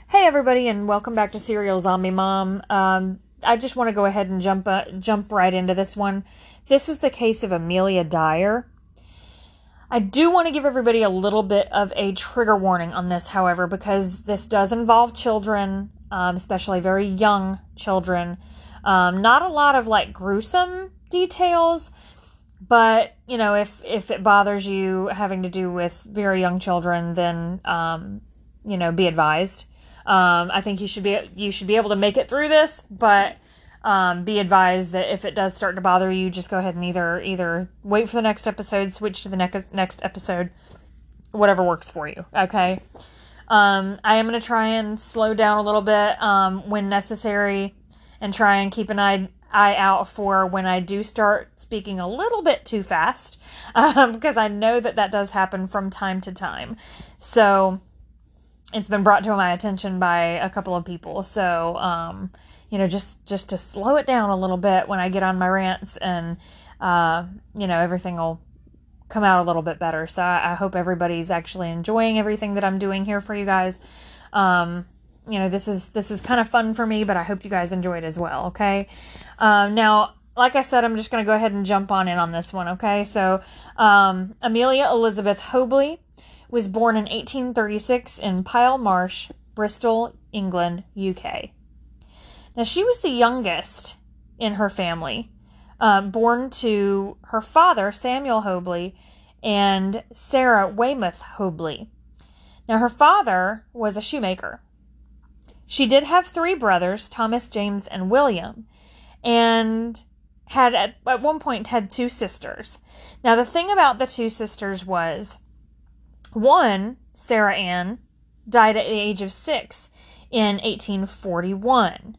Hey everybody, and welcome back to Serial Zombie Mom. I just want to go ahead and jump right into this one. This is the case of Amelia Dyer. I do want to give everybody a little bit of a trigger warning on this, however, because this does involve children, especially very young children. Not a lot of gruesome details, but if it bothers you having to do with very young children, then be advised. I think you should be able to make it through this, but be advised that if it does start to bother you, just go ahead and either wait for the next episode, switch to the next episode, whatever works for you. Okay. I am going to try and slow down a little bit when necessary, and try and keep an eye out for when I do start speaking a little bit too fast, because I know that does happen from time to time. So it's been brought to my attention by a couple of people. So, just to slow it down a little bit when I get on my rants, and, everything will come out a little bit better. So I hope everybody's actually enjoying everything that I'm doing here for you guys. This is kind of fun for me, but I hope you guys enjoy it as well. Okay. Now, like I said, I'm just going to go ahead and jump in on this one. Okay. So, Amelia Elizabeth Hobley was born in 1836 in Pile Marsh, Bristol, England, UK. Now, she was the youngest in her family, born to her father, Samuel Hobley, and Sarah Weymouth Hobley. Now, her father was a shoemaker. She did have three brothers, Thomas, James, and William, and had at one point had two sisters. Now, the thing about the two sisters was, one, Sarah Ann, died at the age of 6 in 1841,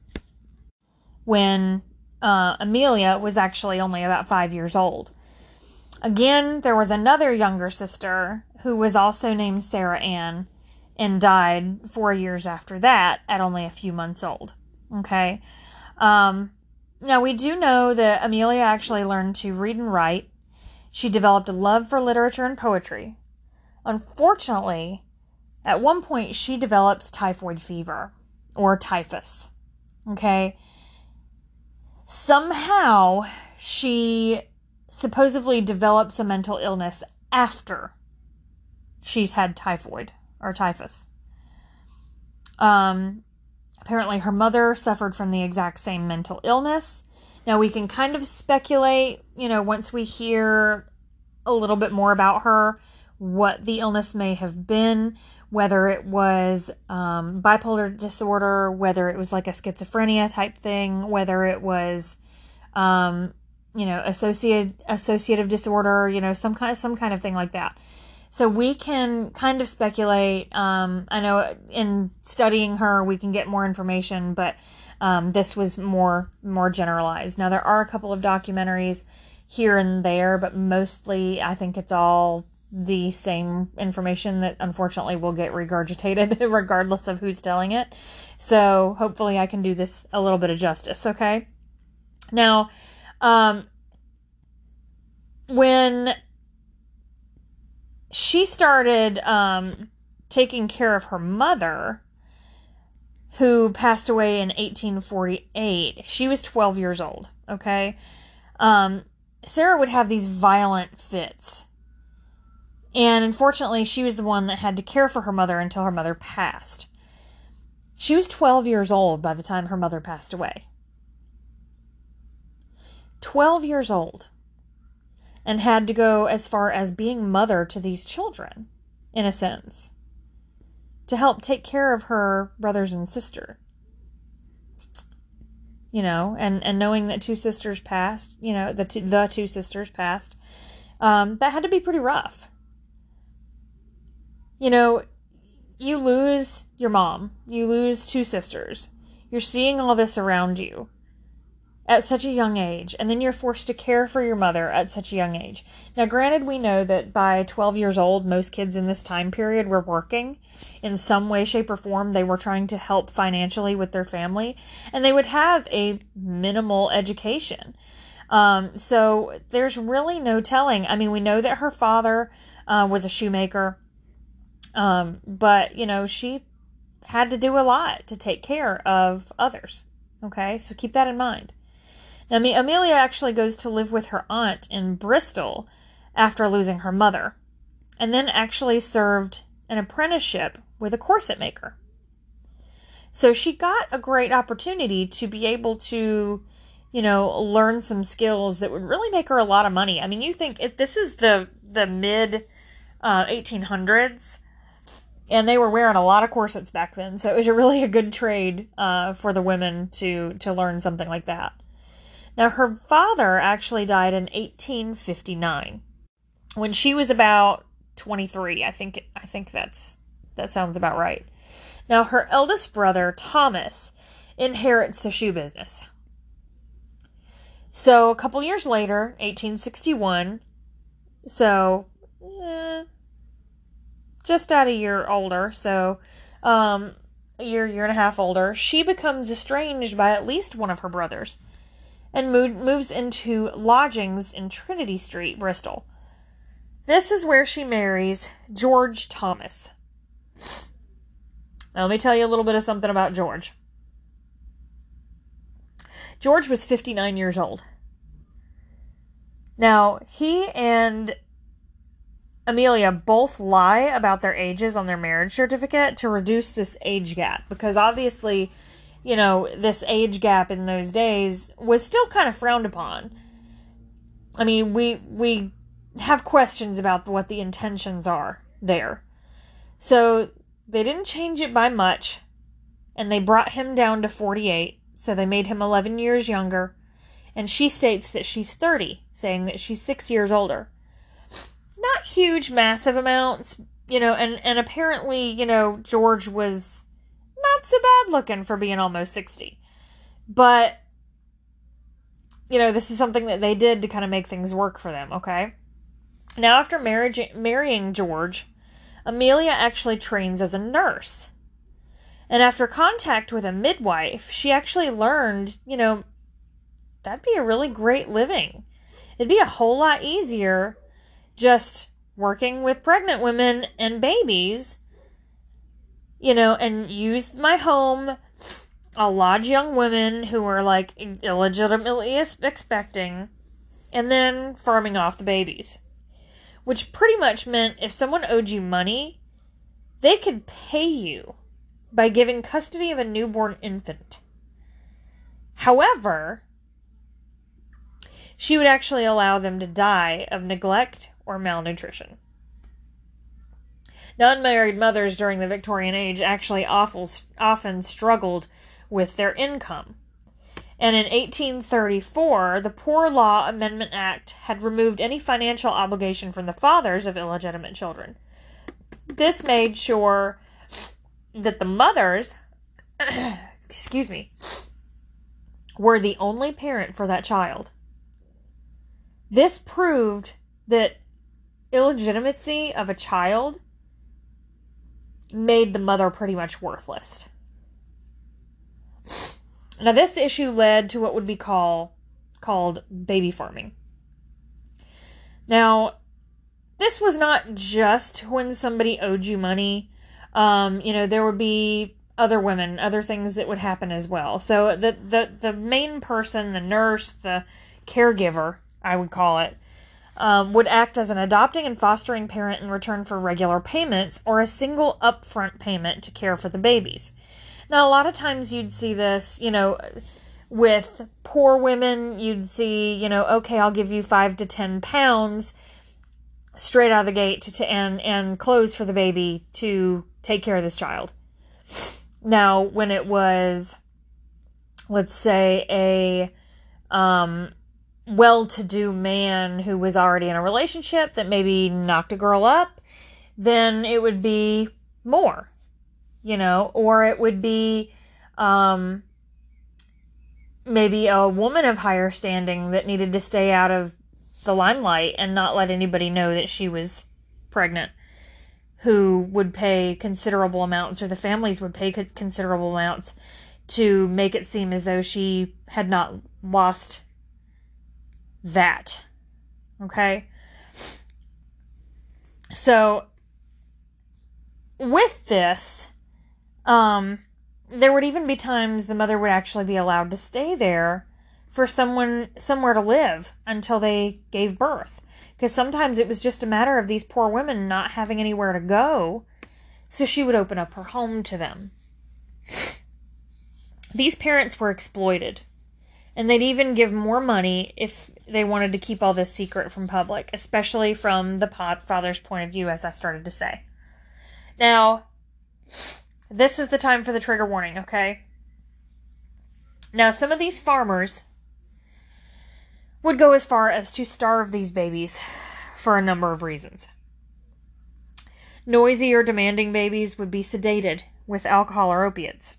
when Amelia was actually only about 5 years old. Again, there was another younger sister who was also named Sarah Ann and died 4 years after that at only a few months old. Okay. Now, we do know that Amelia actually learned to read and write. She developed a love for literature and poetry. Unfortunately, at one point, she develops typhoid fever, or typhus. Okay? Somehow, she supposedly develops a mental illness after she's had typhoid, or typhus. Apparently, her mother suffered from the exact same mental illness. Now, we can kind of speculate, once we hear a little bit more about her, what the illness may have been, whether it was bipolar disorder, whether it was like a schizophrenia type thing, whether it was, associative disorder, some kind of thing like that. So we can kind of speculate. I know in studying her, we can get more information, but this was more generalized. Now, there are a couple of documentaries here and there, but mostly I think it's all the same information that unfortunately will get regurgitated regardless of who's telling it. So hopefully I can do this a little bit of justice. Okay. Now, when she started taking care of her mother, who passed away in 1848, she was 12 years old. Okay. Sarah would have these violent fits. And unfortunately, she was the one that had to care for her mother until her mother passed. She was 12 years old by the time her mother passed away. 12 years old. And had to go as far as being mother to these children, in a sense, to help take care of her brothers and sister. And knowing that two sisters passed, the two sisters passed, that had to be pretty rough. You lose your mom, you lose two sisters, you're seeing all this around you at such a young age, and then you're forced to care for your mother at such a young age. Now, granted, we know that by 12 years old, most kids in this time period were working in some way, shape, or form. They were trying to help financially with their family, and they would have a minimal education. So there's really no telling. I mean, we know that her father was a shoemaker, but, she had to do a lot to take care of others. Okay, so keep that in mind. Now, Amelia actually goes to live with her aunt in Bristol after losing her mother, and then actually served an apprenticeship with a corset maker. So she got a great opportunity to be able to, learn some skills that would really make her a lot of money. I mean, you think if this is the mid 1800s, and they were wearing a lot of corsets back then, so it was really a good trade for the women to learn something like that. Now, her father actually died in 1859 when she was about 23. I think that sounds about right. Now, her eldest brother, Thomas, inherits the shoe business. So, a couple years later, 1861, so just out a year older, so year and a half older, she becomes estranged by at least one of her brothers and moves into lodgings in Trinity Street, Bristol. This is where she marries George Thomas. Now, let me tell you a little bit of something about George. George was 59 years old. Now, he and Amelia both lie about their ages on their marriage certificate to reduce this age gap, because obviously, this age gap in those days was still kind of frowned upon. I mean, we have questions about what the intentions are there. So they didn't change it by much, and they brought him down to 48, so they made him 11 years younger, and she states that she's 30, saying that she's 6 years older. Not huge, massive amounts, and apparently, George was not so bad looking for being almost 60. But, this is something that they did to kind of make things work for them, okay? Now, after marrying George, Amelia actually trains as a nurse. And after contact with a midwife, she actually learned, that'd be a really great living. It'd be a whole lot easier just working with pregnant women and babies, and use my home. I'll lodge young women who are illegitimately expecting, and then farming off the babies. Which pretty much meant if someone owed you money, they could pay you by giving custody of a newborn infant. However, she would actually allow them to die of neglect or malnutrition. Now, unmarried mothers during the Victorian age actually often struggled with their income. And in 1834, the Poor Law Amendment Act had removed any financial obligation from the fathers of illegitimate children. This made sure that the mothers, were the only parent for that child. This proved that illegitimacy of a child made the mother pretty much worthless. Now, this issue led to what would be called baby farming. Now, this was not just when somebody owed you money. There would be other things that would happen as well. So the main person, the nurse, the caregiver, I would call it, would act as an adopting and fostering parent in return for regular payments or a single upfront payment to care for the babies. Now, a lot of times you'd see this, with poor women, you'd see, okay, I'll give you 5 to 10 pounds straight out of the gate and clothes for the baby to take care of this child. Now, when it was, let's say, a well-to-do man who was already in a relationship that maybe knocked a girl up, then it would be more, or it would be maybe a woman of higher standing that needed to stay out of the limelight and not let anybody know that she was pregnant, who would pay considerable amounts, or the families would pay considerable amounts to make it seem as though she had not lost that. Okay? So, with this, There would even be times the mother would actually be allowed to stay there for somewhere to live until they gave birth. Because sometimes it was just a matter of these poor women not having anywhere to go, so she would open up her home to them. These parents were exploited, and they'd even give more money if they wanted to keep all this secret from public, especially from the father's point of view, as I started to say. Now, this is the time for the trigger warning, okay? Now, some of these farmers would go as far as to starve these babies for a number of reasons. Noisy or demanding babies would be sedated with alcohol or opiates.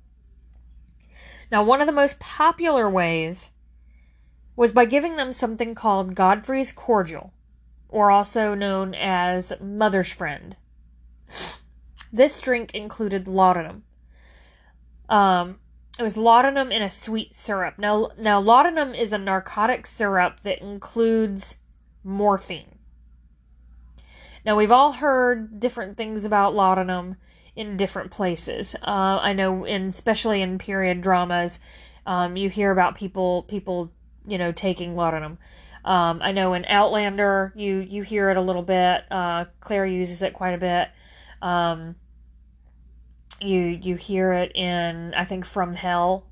Now, one of the most popular ways was by giving them something called Godfrey's Cordial, or also known as Mother's Friend. This drink included laudanum. It was laudanum in a sweet syrup. Now laudanum is a narcotic syrup that includes morphine. Now, we've all heard different things about laudanum in different places. I know, especially in period dramas, you hear about people, taking laudanum. I know in Outlander, you hear it a little bit. Claire uses it quite a bit. You hear it in, I think, From Hell,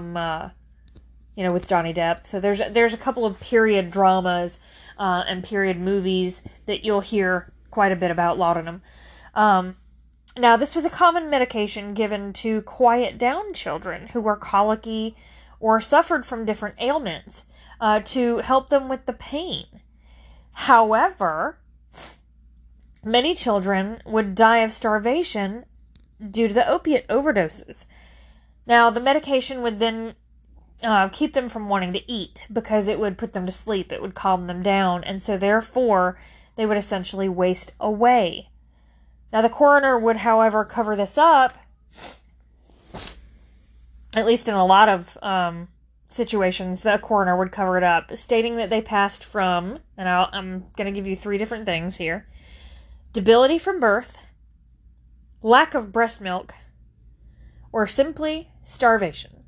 with Johnny Depp. So there's a couple of period dramas and period movies that you'll hear quite a bit about laudanum. Now, this was a common medication given to quiet down children who were colicky or suffered from different ailments to help them with the pain. However, many children would die of starvation due to the opiate overdoses. Now, the medication would then keep them from wanting to eat because it would put them to sleep. It would calm them down. And so, therefore, they would essentially waste away. Now, the coroner would, however, cover this up, at least in a lot of situations, the coroner would cover it up, stating that they passed from, and I'm going to give you 3 different things here: debility from birth, lack of breast milk, or simply starvation.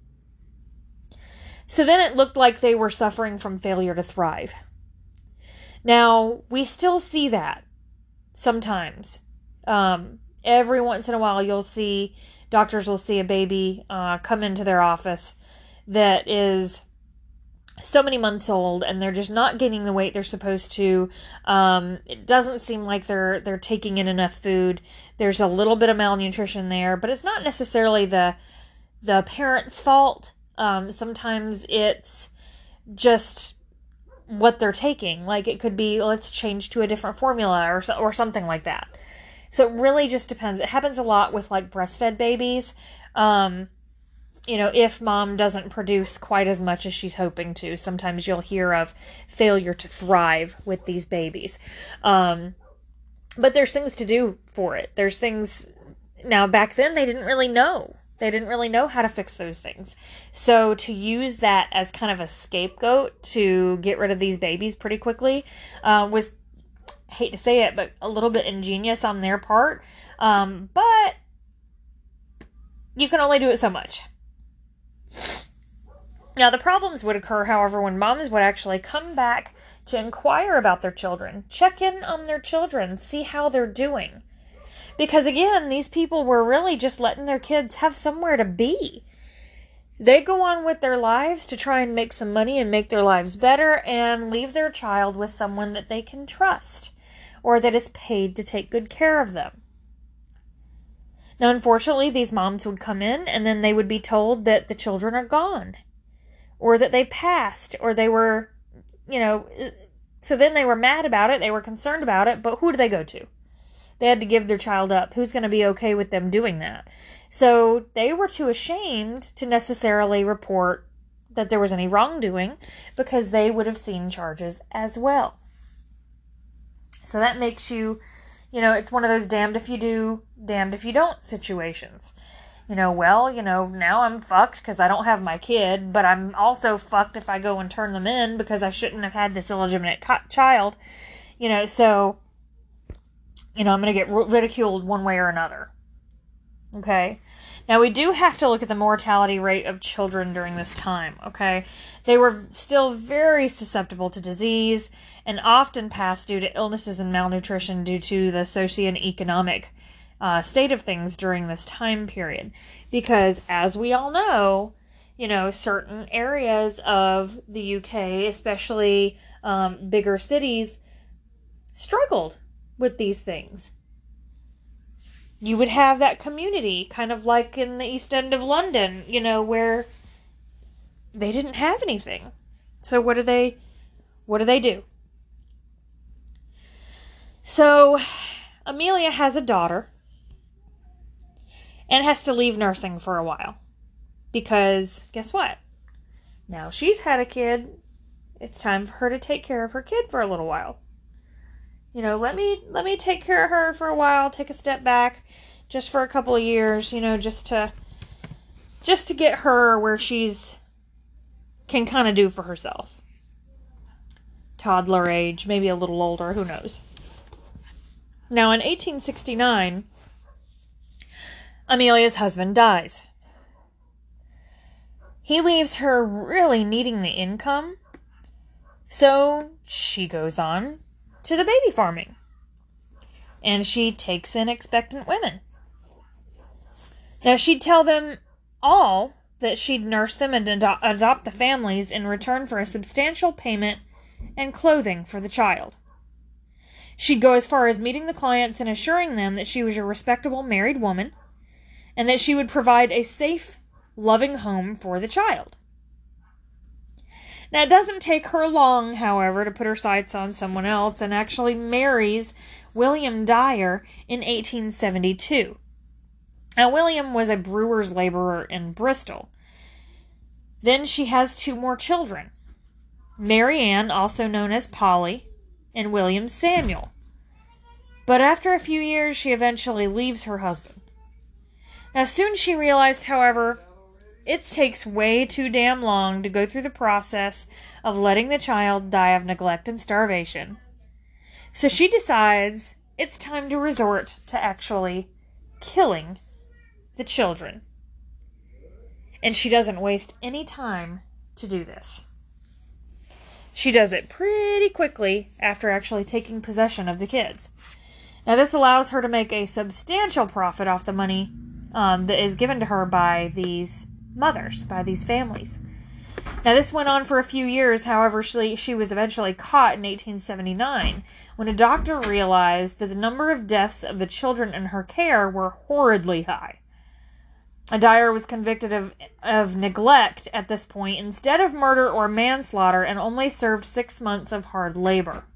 So then it looked like they were suffering from failure to thrive. Now, we still see that sometimes. Every once in a while, doctors will see a baby come into their office that is so many months old, and they're just not gaining the weight they're supposed to. It doesn't seem like they're taking in enough food. There's a little bit of malnutrition there, but it's not necessarily the parent's fault. Sometimes it's just what they're taking. Like, it could be, let's change to a different formula or something like that. So it really just depends. It happens a lot with, like, breastfed babies. If mom doesn't produce quite as much as she's hoping to, sometimes you'll hear of failure to thrive with these babies. But there's things to do for it. There's things. Now, back then, they didn't really know. They didn't really know how to fix those things. So to use that as kind of a scapegoat to get rid of these babies pretty quickly was, hate to say it, but a little bit ingenious on their part. But you can only do it so much. Now, the problems would occur, however, when moms would actually come back to inquire about their children, check in on their children, see how they're doing. Because, again, these people were really just letting their kids have somewhere to be. They go on with their lives to try and make some money and make their lives better and leave their child with someone that they can trust or that is paid to take good care of them. Now, unfortunately, these moms would come in and then they would be told that the children are gone or that they passed or they were, so then they were mad about it. They were concerned about it, but who do they go to? They had to give their child up. Who's going to be okay with them doing that? So they were too ashamed to necessarily report that there was any wrongdoing because they would have seen charges as well. So that makes you, it's one of those damned if you do, damned if you don't situations. Now I'm fucked because I don't have my kid, but I'm also fucked if I go and turn them in because I shouldn't have had this illegitimate child. So, I'm going to get ridiculed one way or another. Okay? Now, we do have to look at the mortality rate of children during this time, okay? They were still very susceptible to disease and often passed due to illnesses and malnutrition due to the socioeconomic state of things during this time period. Because, as we all know, certain areas of the UK, especially bigger cities, struggled with these things. You would have that community, kind of like in the East End of London, where they didn't have anything. So what do they do? So Amelia has a daughter and has to leave nursing for a while. Because guess what? Now she's had a kid, it's time for her to take care of her kid for a little while. Let me take care of her for a while, take a step back, just for a couple of years, just to get her where she's can kind of do for herself. Toddler age, maybe a little older, who knows. Now, in 1869, Amelia's husband dies. He leaves her really needing the income, so she goes on to the baby farming. And she takes in expectant women. Now, she'd tell them all that she'd nurse them and adopt the families in return for a substantial payment and clothing for the child. She'd go as far as meeting the clients and assuring them that she was a respectable married woman and that she would provide a safe, loving home for the child. Now, it doesn't take her long, however, to put her sights on someone else and actually marries William Dyer in 1872. Now, William was a brewer's laborer in Bristol. Then she has 2 more children, Mary Ann, also known as Polly, and William Samuel. But after a few years, she eventually leaves her husband. Now, soon she realized, however, it takes way too damn long to go through the process of letting the child die of neglect and starvation. So she decides it's time to resort to actually killing the children. And she doesn't waste any time to do this. She does it pretty quickly after actually taking possession of the kids. Now, this allows her to make a substantial profit off the money that is given to her by these mothers, by these families. Now, this went on for a few years. However, she was eventually caught in 1879 when a doctor realized that the number of deaths of the children in her care were horridly high. Dyer was convicted of neglect at this point instead of murder or manslaughter and only served 6 months of hard labor.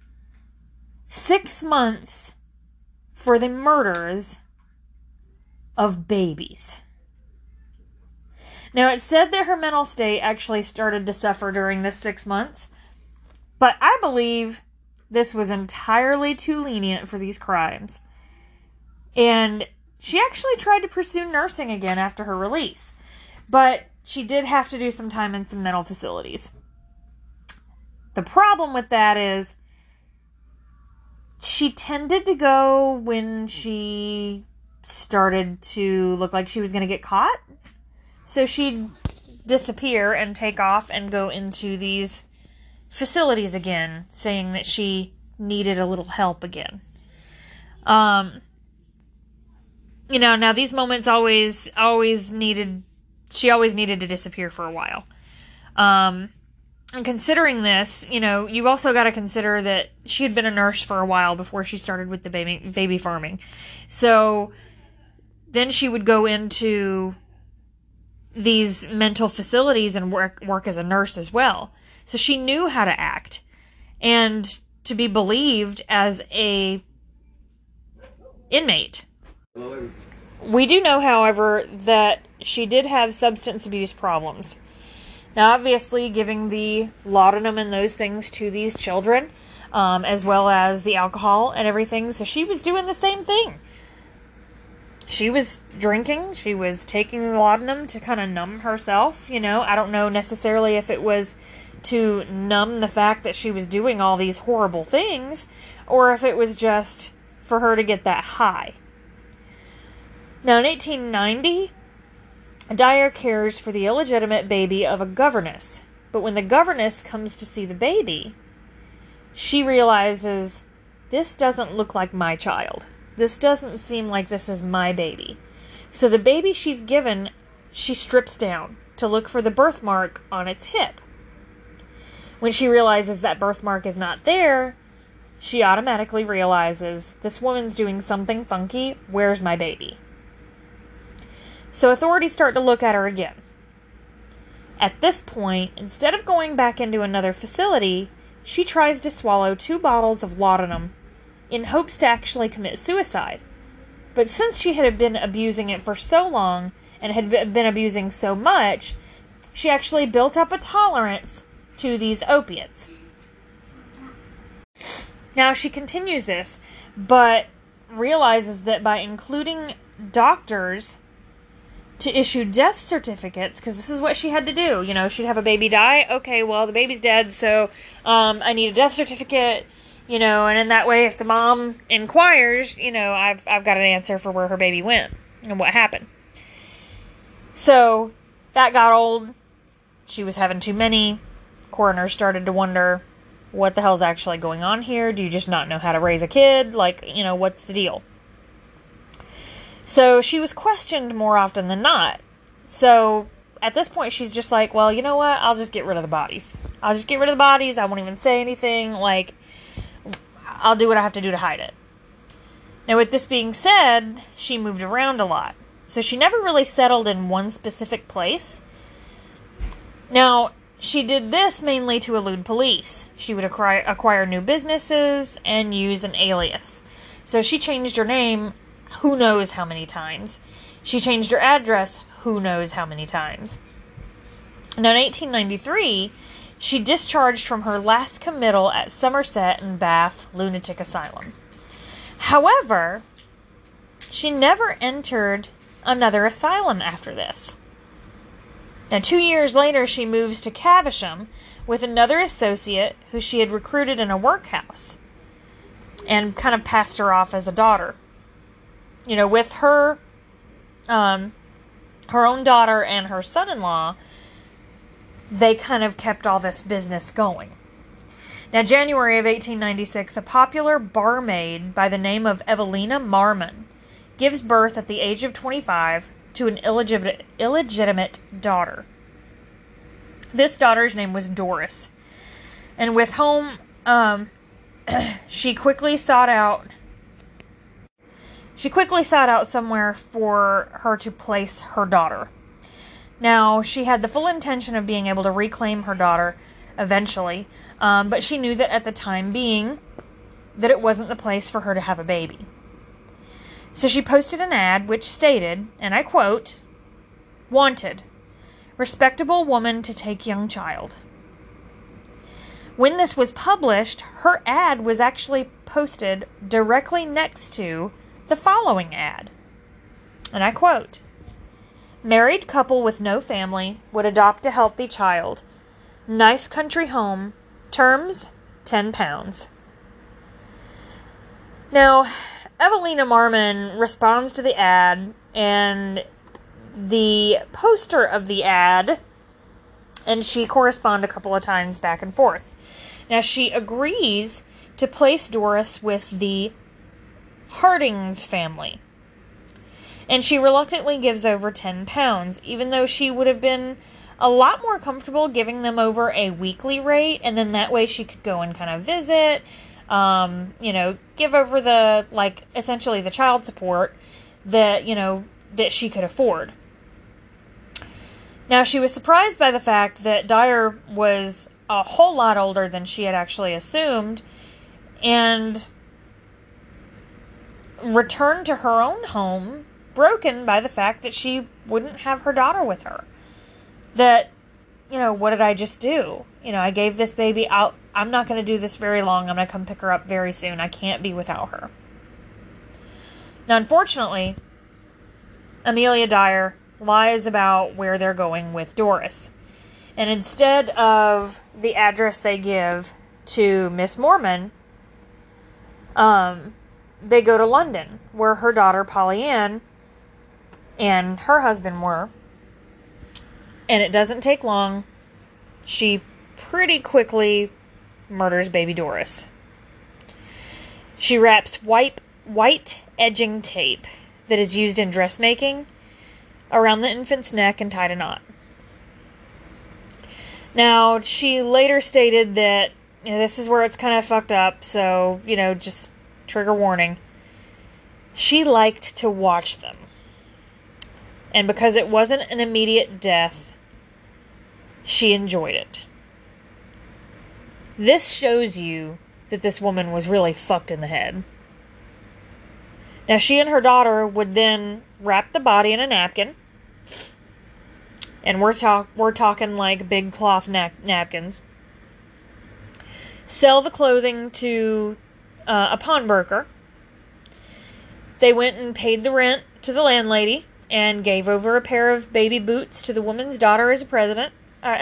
6 months for the murders of babies. Now, it's said that her mental state actually started to suffer during this 6 months, but I believe this was entirely too lenient for these crimes. And she actually tried to pursue nursing again after her release, but she did have to do some time in some mental facilities. The problem with that is she tended to go when she started to look like she was going to get caught. So she'd disappear and take off and go into these facilities again, saying that she needed a little help again. Now these moments she always needed to disappear for a while. And considering this, you've also got to consider that she had been a nurse for a while before she started with the baby farming. So then she would go into these mental facilities and work as a nurse as well. So she knew how to act and to be believed as a inmate. We do know, however, that she did have substance abuse problems. Now, obviously, giving the laudanum and those things to these children, as well as the alcohol and everything, so she was doing the same thing. She was drinking, she was taking the laudanum to kind of numb herself, I don't know necessarily if it was to numb the fact that she was doing all these horrible things, or if it was just for her to get that high. Now, in 1890, Dyer cares for the illegitimate baby of a governess. But when the governess comes to see the baby, she realizes, this doesn't look like my child. This doesn't seem like this is my baby. So the baby she's given, she strips down to look for the birthmark on its hip. When she realizes that birthmark is not there, she automatically realizes, this woman's doing something funky. Where's my baby? So authorities start to look at her again. At this point, instead of going back into another facility, she tries to swallow 2 bottles of laudanum in hopes to actually commit suicide. But since she had been abusing it for so long and had been abusing so much, she actually built up a tolerance to these opiates. Now she continues this, but realizes that by including doctors to issue death certificates, because this is what she had to do. You know, she'd have a baby die. Okay, well, the baby's dead, so I need a death certificate, you know, and in that way, if the mom inquires, you know, I've got an answer for where her baby went and what happened. So that got old. She was having too many. Coroner started to wonder, what the hell's actually going on here? Do you just not know how to raise a kid? Like, you know, what's the deal? So she was questioned more often than not. So at this point, she's just like, well, you know what? I'll just get rid of the bodies. I'll just get rid of the bodies. I won't even say anything. Like, I'll do what I have to do to hide it. Now, with this being said, she moved around a lot. So she never really settled in one specific place. Now, she did this mainly to elude police. She would acquire new businesses and use an alias. So she changed her name who knows how many times. She changed her address who knows how many times. Now, in 1893, she discharged from her last committal at Somerset and Bath Lunatic Asylum. However, she never entered another asylum after this. Now, 2 years later, she moves to Caversham with another associate who she had recruited in a workhouse and kind of passed her off as a daughter. You know, with her own daughter and her son-in-law, they kind of kept all this business going. Now, January of 1896, a popular barmaid by the name of Evelina Marmon gives birth at the age of 25 to an illegitimate daughter. This daughter's name was Doris. And with whom she quickly sought out somewhere for her to place her daughter. Now, she had the full intention of being able to reclaim her daughter eventually, but she knew that at the time being, that it wasn't the place for her to have a baby. So she posted an ad which stated, and I quote, "Wanted, respectable woman to take young child." When this was published, her ad was actually posted directly next to the following ad. And I quote, "Married couple with no family would adopt a healthy child. Nice country home. Terms, £10. Now, Evelina Marmon responds to the ad, and the poster of the ad, and she correspond a couple of times back and forth. Now, she agrees to place Doris with the Hardings family. And she reluctantly gives over £10, even though she would have been a lot more comfortable giving them over a weekly rate, and then that way she could go and kind of visit, give over the, essentially the child support that, that she could afford. Now, she was surprised by the fact that Dyer was a whole lot older than she had actually assumed, and returned to her own home broken by the fact that she wouldn't have her daughter with her. That, what did I just do? I gave this baby out. I'm not going to do this very long. I'm going to come pick her up very soon. I can't be without her. Now, unfortunately, Amelia Dyer lies about where they're going with Doris. And instead of the address they give to Miss Marmon, they go to London, where her daughter, Polly Ann, and her husband were. And it doesn't take long. She pretty quickly murders baby Doris. She wraps white edging tape that is used in dressmaking around the infant's neck and tied a knot. Now, she later stated that, this is where it's kind of fucked up, so, just trigger warning. She liked to watch them. And because it wasn't an immediate death, she enjoyed it. This shows you that this woman was really fucked in the head. Now, she and her daughter would then wrap the body in a napkin. And we're talking like big cloth napkins. Sell the clothing to a pawnbroker. They went and paid the rent to the landlady and gave over a pair of baby boots to the woman's daughter as a present.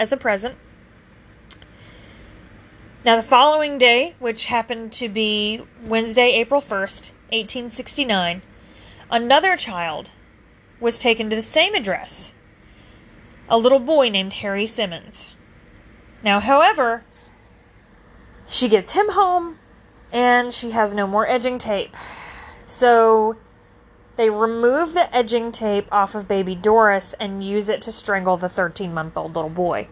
Now, the following day, which happened to be Wednesday, April 1st, 1869, another child was taken to the same address. A little boy named Harry Simmons. Now, however, she gets him home, and she has no more edging tape. So, they remove the edging tape off of baby Doris and use it to strangle the 13-month-old little boy.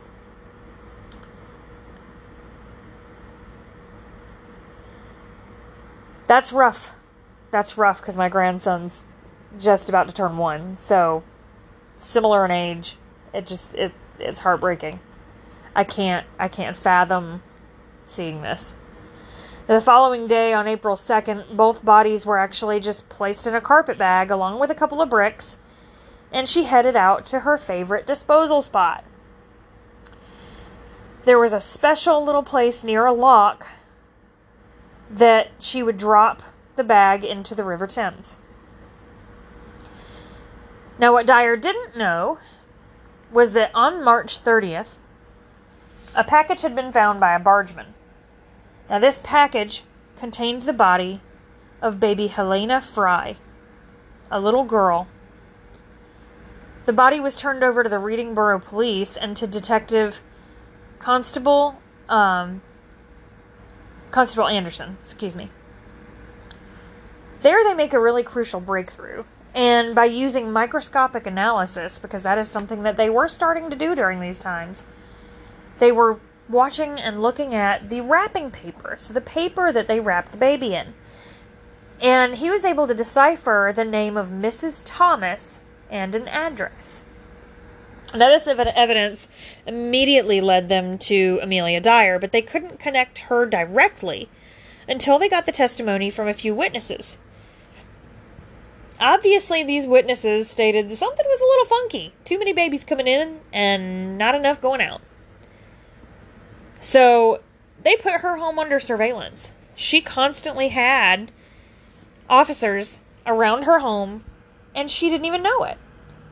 That's rough. That's rough because my grandson's just about to turn 1. So, similar in age. It's heartbreaking. I can't fathom seeing this. The following day, on April 2nd, both bodies were actually just placed in a carpet bag along with a couple of bricks, and she headed out to her favorite disposal spot. There was a special little place near a lock that she would drop the bag into the River Thames. Now, what Dyer didn't know was that on March 30th, a package had been found by a bargeman. Now, this package contained the body of baby Helena Fry, a little girl. The body was turned over to the Reading Borough Police and to Detective Constable Anderson, There they make a really crucial breakthrough. And by using microscopic analysis, because that is something that they were starting to do during these times, they were watching and looking at the wrapping paper, so the paper that they wrapped the baby in. And he was able to decipher the name of Mrs. Thomas and an address. Now, this evidence immediately led them to Amelia Dyer, but they couldn't connect her directly until they got the testimony from a few witnesses. Obviously, these witnesses stated that something was a little funky. Too many babies coming in and not enough going out. So, they put her home under surveillance. She constantly had officers around her home, and she didn't even know it.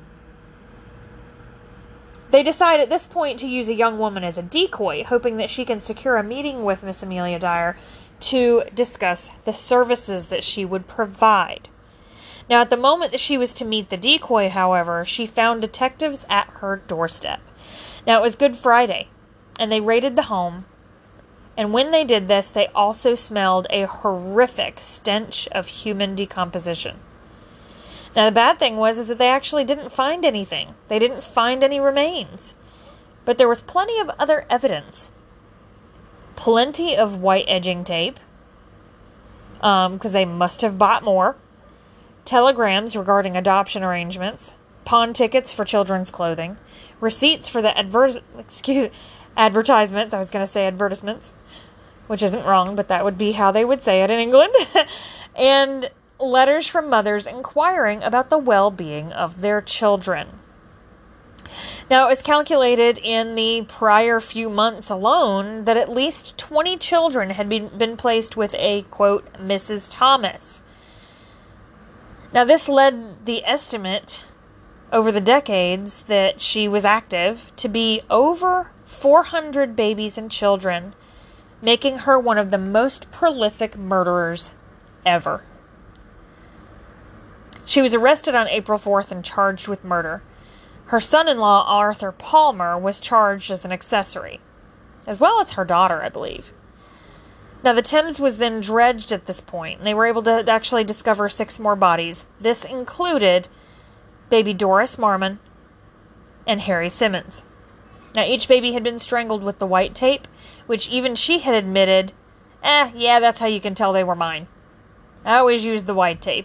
They decide at this point to use a young woman as a decoy, hoping that she can secure a meeting with Miss Amelia Dyer to discuss the services that she would provide. Now, at the moment that she was to meet the decoy, however, she found detectives at her doorstep. Now, it was Good Friday, and they raided the home, and when they did this, they also smelled a horrific stench of human decomposition. Now, the bad thing was that they actually didn't find anything. They didn't find any remains. But there was plenty of other evidence. Plenty of white edging tape, because they must have bought more. Telegrams regarding adoption arrangements, pawn tickets for children's clothing, receipts for the advertisements. I was going to say advertisements, which isn't wrong, but that would be how they would say it in England. And letters from mothers inquiring about the well-being of their children. Now, it was calculated in the prior few months alone that at least 20 children had been placed with a, quote, Mrs. Thomas. Now, this led the estimate over the decades that she was active to be over 400 babies and children, making her one of the most prolific murderers ever. She was arrested on April 4th and charged with murder. Her son-in-law, Arthur Palmer, was charged as an accessory, as well as her daughter, I believe. Now, the Thames was then dredged at this point, and they were able to actually discover 6 more bodies. This included baby Doris Marmon and Harry Simmons. Now, each baby had been strangled with the white tape, which even she had admitted, yeah, that's how you can tell they were mine. I always use the white tape.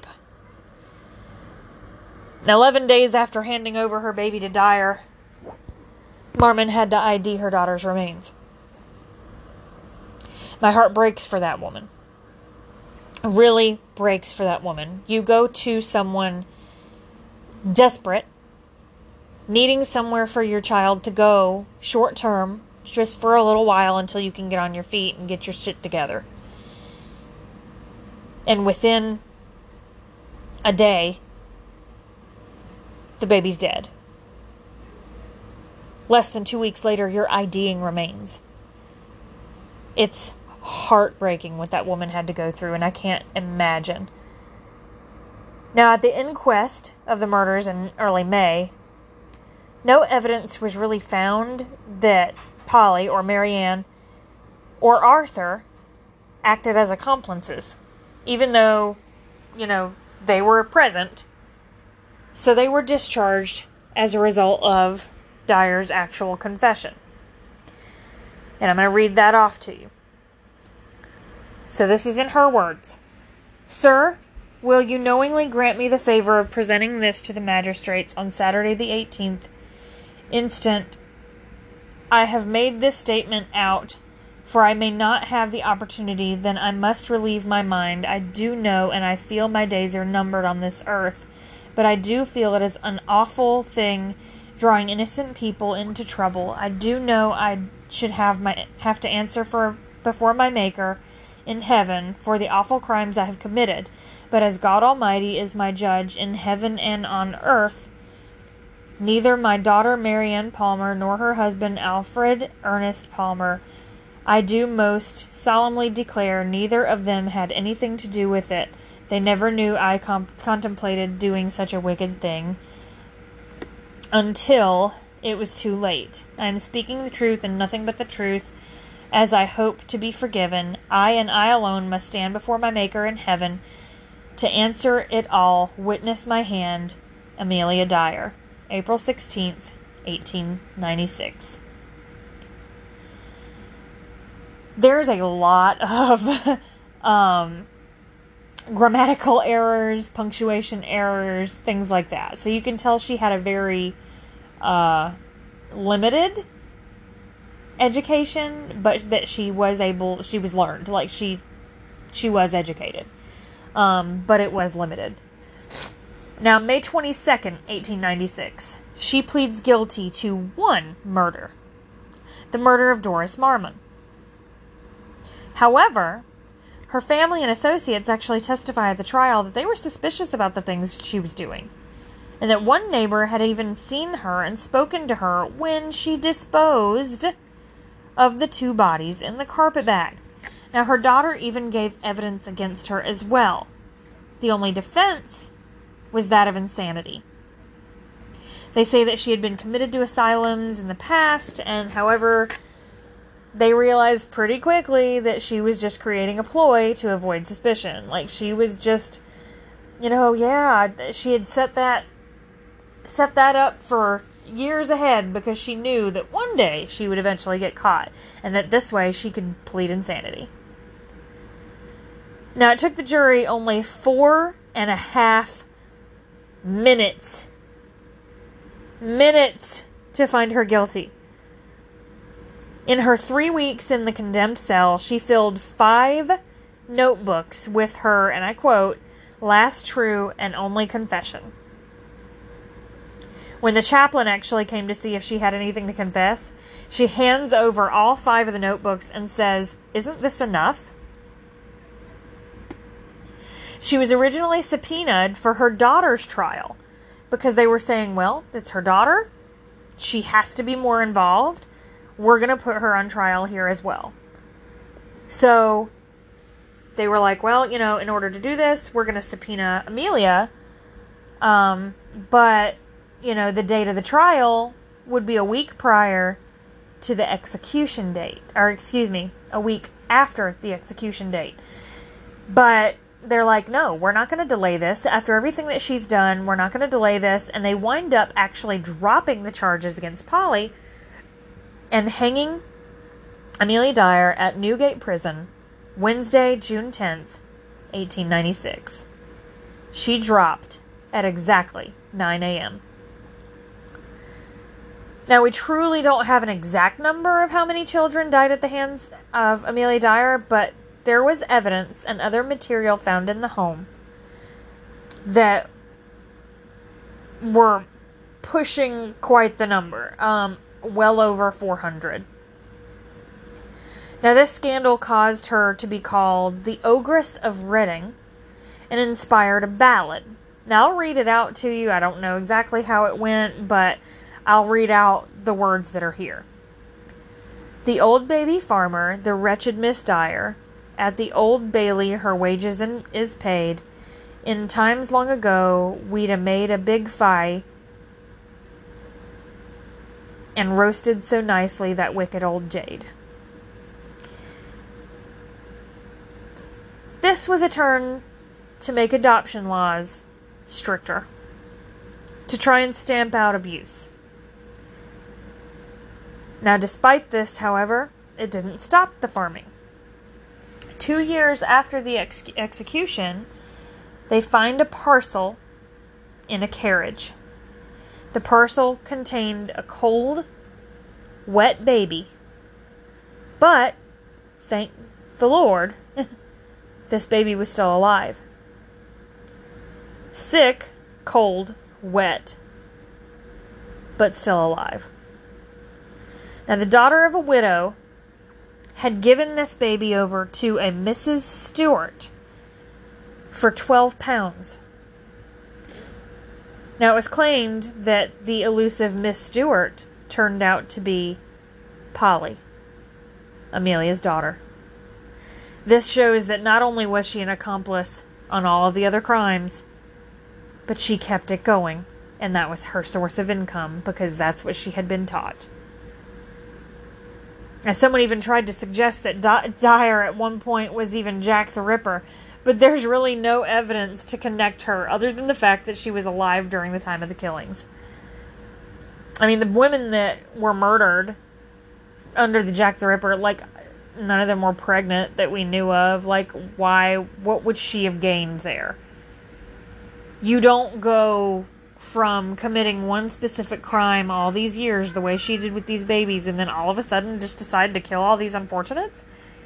Now, 11 days after handing over her baby to Dyer, Marmon had to ID her daughter's remains. My heart breaks for that woman. It really breaks for that woman. You go to someone desperate, needing somewhere for your child to go short term, just for a little while until you can get on your feet and get your shit together. And within a day, the baby's dead. Less than 2 weeks later, you're IDing remains. It's heartbreaking what that woman had to go through, and I can't imagine. Now, at the inquest of the murders in early May, no evidence was really found that Polly or Marianne or Arthur acted as accomplices, even though, they were present. So they were discharged as a result of Dyer's actual confession. And I'm going to read that off to you. So this is in her words. Sir, will you knowingly grant me the favor of presenting this to the magistrates on Saturday the 18th instant? I have made this statement out, for I may not have the opportunity, then I must relieve my mind. I do know and I feel my days are numbered on this earth, but I do feel it is an awful thing drawing innocent people into trouble. I do know I should have to answer before my Maker in heaven for the awful crimes I have committed. But as God Almighty is my judge in heaven and on earth, neither my daughter Marianne Palmer nor her husband Alfred Ernest Palmer, I do most solemnly declare, neither of them had anything to do with it. They never knew I contemplated doing such a wicked thing until it was too late. I am speaking the truth and nothing but the truth, as I hope to be forgiven. I and I alone must stand before my Maker in heaven to answer it all. Witness my hand, Amelia Dyer. April 16th, 1896. There's a lot of grammatical errors, punctuation errors, things like that. So you can tell she had a very limited education, but that she was learned. Like she was educated. But it was limited. Now, May 22nd, 1896, she pleads guilty to one murder. The murder of Doris Marmon. However, her family and associates actually testify at the trial that they were suspicious about the things she was doing, and that one neighbor had even seen her and spoken to her when she disposed of the 2 bodies in the carpet bag. Now, her daughter even gave evidence against her as well. The only defense was that of insanity. They say that she had been committed to asylums in the past, and however, they realized pretty quickly that she was just creating a ploy to avoid suspicion. Like, she was just, she had set that up for years ahead because she knew that one day she would eventually get caught, and that this way she could plead insanity. Now, it took the jury only 4.5 minutes to find her guilty. In her 3 weeks in the condemned cell, she filled 5 notebooks with her, and I quote, last true and only confession. When the chaplain actually came to see if she had anything to confess, she hands over all 5 of the notebooks and says, "Isn't this enough?" She was originally subpoenaed for her daughter's trial because they were saying, well, it's her daughter. She has to be more involved. We're going to put her on trial here as well. So they were like, well, in order to do this, we're going to subpoena Amelia But, the date of the trial would be a week prior to the execution date. Or, excuse me, a week after the execution date. But they're like, no, we're not going to delay this. After everything that she's done, we're not going to delay this. And they wind up actually dropping the charges against Polly and hanging Amelia Dyer at Newgate Prison Wednesday, June 10th, 1896. She dropped at exactly 9 a.m. Now, we truly don't have an exact number of how many children died at the hands of Amelia Dyer, but there was evidence and other material found in the home that were pushing quite the number, well over 400. Now, this scandal caused her to be called the Ogress of Reading and inspired a ballad. Now, I'll read it out to you. I don't know exactly how it went, but I'll read out the words that are here. The old baby farmer, the wretched Miss Dyer, at the Old Bailey her wages is paid. In times long ago, we'd a made a big fire and roasted so nicely that wicked old jade. This was a turn to make adoption laws stricter, to try and stamp out abuse. Now, despite this, however, it didn't stop the farming. 2 years after the execution, they find a parcel in a carriage. The parcel contained a cold, wet baby. But, thank the Lord, this baby was still alive. Sick, cold, wet, but still alive. Now, the daughter of a widow had given this baby over to a Mrs. Stewart for £12. Now, it was claimed that the elusive Miss Stewart turned out to be Polly, Amelia's daughter. This shows that not only was she an accomplice on all of the other crimes, but she kept it going, and that was her source of income because that's what she had been taught. Now, someone even tried to suggest that Dyer at one point was even Jack the Ripper, but there's really no evidence to connect her other than the fact that she was alive during the time of the killings. I mean, the women that were murdered under the Jack the Ripper, none of them were pregnant that we knew of. What would she have gained there? You don't go from committing one specific crime all these years the way she did with these babies and then all of a sudden just decide to kill all these unfortunates.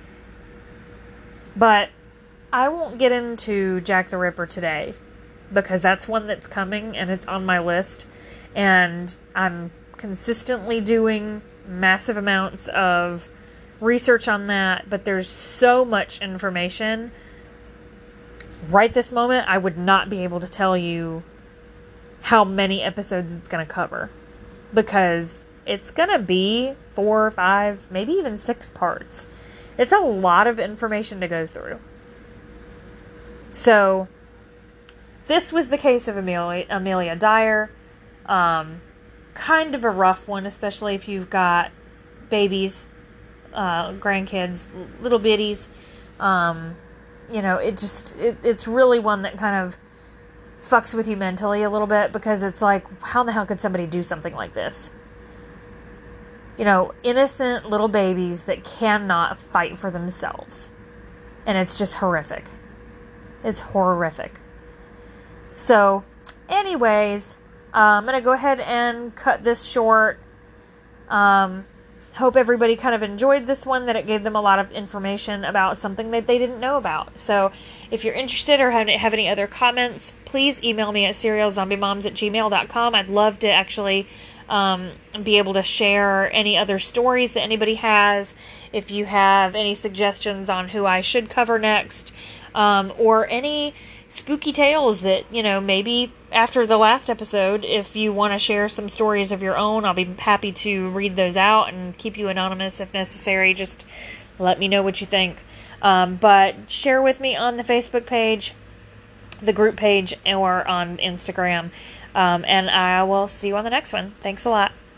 But I won't get into Jack the Ripper today because that's one that's coming and it's on my list, and I'm consistently doing massive amounts of research on that, but there's so much information. Right this moment, I would not be able to tell you how many episodes it's going to cover, because it's going to be 4 or 5, maybe even 6 parts. It's a lot of information to go through. So, this was the case of Amelia Dyer. Kind of a rough one, especially if you've got babies, grandkids, little bitties. It's really one that kind of fucks with you mentally a little bit, because it's like, how the hell could somebody do something like this? Innocent little babies that cannot fight for themselves. And it's just horrific. It's horrific. So, anyways, I'm going to go ahead and cut this short. Hope everybody kind of enjoyed this one, that it gave them a lot of information about something that they didn't know about. So, if you're interested or have any other comments, please email me at serialzombiemoms@gmail.com. I'd love to actually be able to share any other stories that anybody has. If you have any suggestions on who I should cover next, or any spooky tales that, maybe after the last episode, if you want to share some stories of your own, I'll be happy to read those out and keep you anonymous if necessary. Just let me know what you think. But share with me on the Facebook page. the group page or on Instagram. And I will see you on the next one. Thanks a lot.